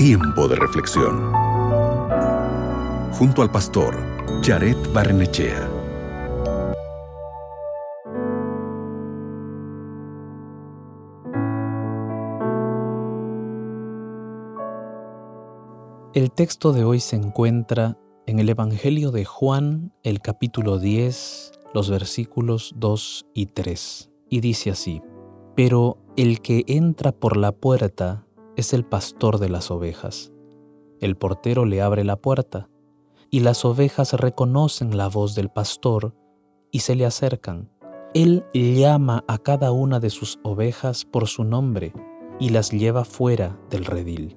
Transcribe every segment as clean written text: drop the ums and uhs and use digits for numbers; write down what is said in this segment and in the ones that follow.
Tiempo de reflexión. Junto al pastor Jared Barrenechea. El texto de hoy se encuentra en el Evangelio de Juan, el capítulo 10, los versículos 2 y 3, y dice así: Pero el que entra por la puerta es el pastor de las ovejas. El portero le abre la puerta, y las ovejas reconocen la voz del pastor y se le acercan. Él llama a cada una de sus ovejas por su nombre y las lleva fuera del redil.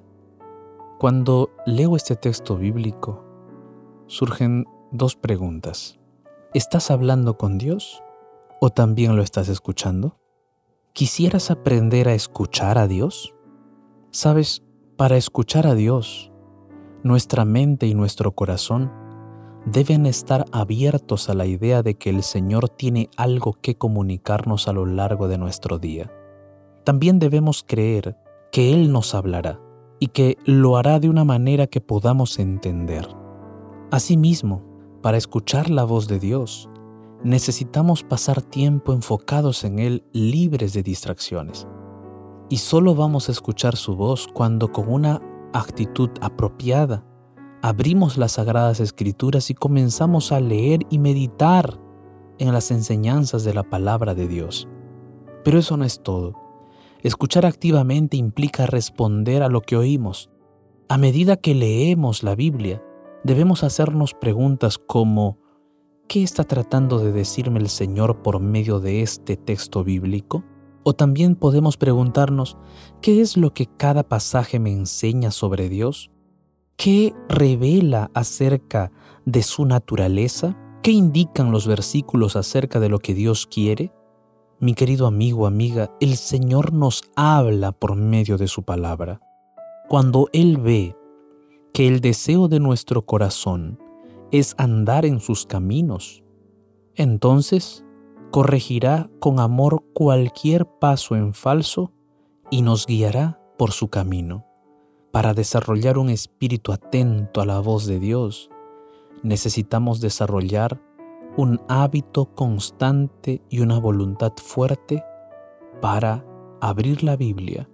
Cuando leo este texto bíblico, surgen dos preguntas. ¿Estás hablando con Dios o también lo estás escuchando? ¿Quisieras aprender a escuchar a Dios? Sabes, para escuchar a Dios, nuestra mente y nuestro corazón deben estar abiertos a la idea de que el Señor tiene algo que comunicarnos a lo largo de nuestro día. También debemos creer que Él nos hablará y que lo hará de una manera que podamos entender. Asimismo, para escuchar la voz de Dios, necesitamos pasar tiempo enfocados en Él, libres de distracciones. Y solo vamos a escuchar su voz cuando, con una actitud apropiada, abrimos las Sagradas Escrituras y comenzamos a leer y meditar en las enseñanzas de la palabra de Dios. Pero eso no es todo. Escuchar activamente implica responder a lo que oímos. A medida que leemos la Biblia, debemos hacernos preguntas como: ¿qué está tratando de decirme el Señor por medio de este texto bíblico? O también podemos preguntarnos: ¿qué es lo que cada pasaje me enseña sobre Dios? ¿Qué revela acerca de su naturaleza? ¿Qué indican los versículos acerca de lo que Dios quiere? Mi querido amigo, amiga, el Señor nos habla por medio de su palabra. Cuando Él ve que el deseo de nuestro corazón es andar en sus caminos, entonces corregirá con amor cualquier paso en falso y nos guiará por su camino. Para desarrollar un espíritu atento a la voz de Dios, necesitamos desarrollar un hábito constante y una voluntad fuerte para abrir la Biblia,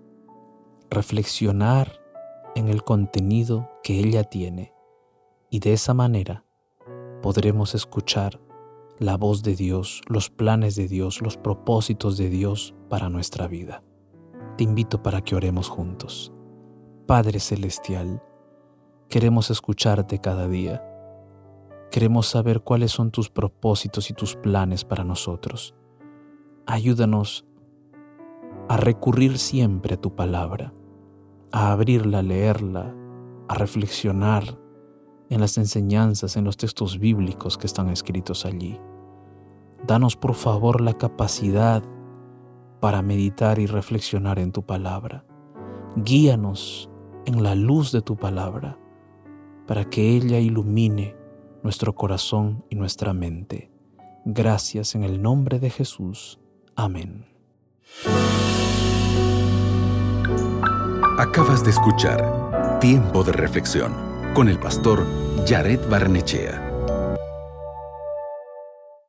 reflexionar en el contenido que ella tiene, y de esa manera podremos escuchar la voz de Dios, los planes de Dios, los propósitos de Dios para nuestra vida. Te invito para que oremos juntos. Padre Celestial, queremos escucharte cada día. Queremos saber cuáles son tus propósitos y tus planes para nosotros. Ayúdanos a recurrir siempre a tu palabra, a abrirla, a leerla, a reflexionar en las enseñanzas, en los textos bíblicos que están escritos allí. Danos por favor la capacidad para meditar y reflexionar en tu palabra. Guíanos en la luz de tu palabra para que ella ilumine nuestro corazón y nuestra mente. Gracias en el nombre de Jesús. Amén. Acabas de escuchar Tiempo de Reflexión con el pastor Jared Barrenechea.